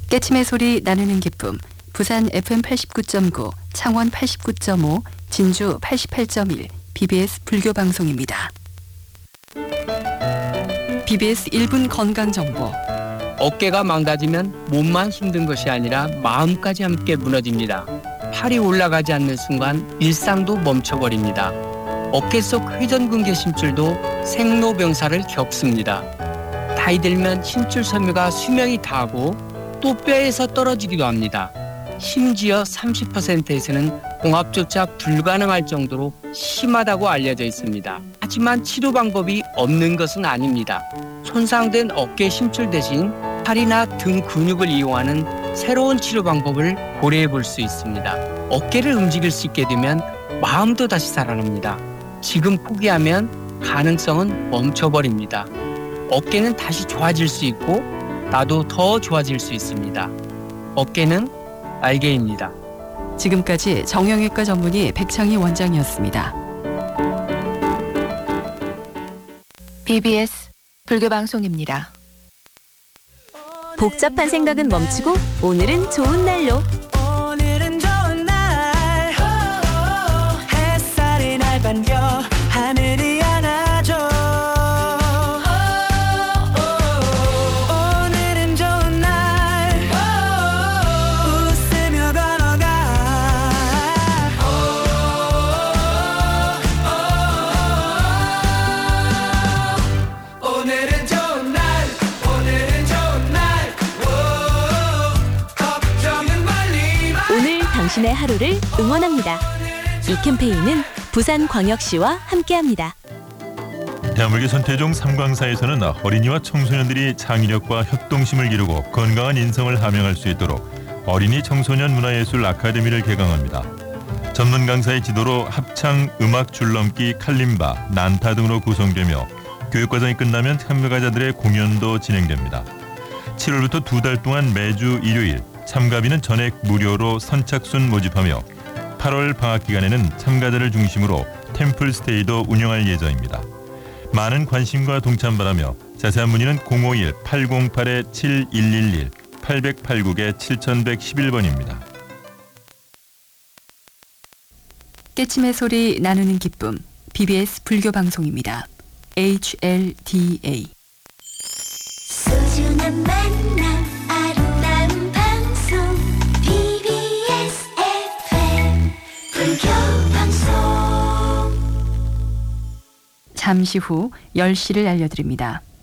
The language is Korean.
깨침의 소리 나누는 기쁨, 부산 FM 89.9, 창원 89.5, 진주 88.1, BBS 불교 방송입니다. BBS 1분 건강정보. 어깨가 망가지면 몸만 힘든 것이 아니라 마음까지 함께 무너집니다. 팔이 올라가지 않는 순간 일상도 멈춰버립니다. 어깨 속 회전근개 심줄도 생로병사를 겪습니다. 나이 들면 심줄 섬유가 수명이 다하고 또 뼈에서 떨어지기도 합니다. 심지어 30%에서는 봉합조차 불가능할 정도로 심하다고 알려져 있습니다. 하지만 치료 방법이 없는 것은 아닙니다. 손상된 어깨 심줄 대신 팔이나 등 근육을 이용하는 새로운 치료 방법을 고려해 볼 수 있습니다. 어깨를 움직일 수 있게 되면 마음도 다시 살아납니다. 지금 포기하면 가능성은 멈춰버립니다. 어깨는 다시 좋아질 수 있고 나도 더 좋아질 수 있습니다. 어깨는 날개입니다. 지금까지 정형외과 전문의 백창희 원장이었습니다. BBS 불교 방송입니다. 복잡한 생각은 멈추고 오늘은 좋은 날로 오늘은 좋은 날 햇살이 날 반겨 하늘이 안아줘 오늘은 좋은 날 웃으며 걸어가 오늘은 좋은 날 오늘은 좋은 날 걱정은 멀리 마 오늘 당신의 하루를 응원합니다. 이 캠페인은 부산광역시와 함께합니다. 대한민국 선태종 삼광사에서는 어린이와 청소년들이 창의력과 협동심을 기르고 건강한 인성을 함양할 수 있도록 어린이 청소년 문화예술 아카데미를 개강합니다. 전문 강사의 지도로 합창, 음악 줄넘기, 칼림바, 난타 등으로 구성되며 교육과정이 끝나면 참가자들의 공연도 진행됩니다. 7월부터 2달 동안 매주 일요일 참가비는 전액 무료로 선착순 모집하며 8월 방학 기간에는 참가자를 중심으로 템플스테이도 운영할 예정입니다. 많은 관심과 동참 바라며 자세한 문의는 051-808-7111, 889-7111번입니다. 깨침의 소리 나누는 기쁨, BBS 불교 방송입니다. HLDA. 소중한 만남 아름다운 방송 BBS FM 불교 방송 잠시 후 10시를 알려드립니다.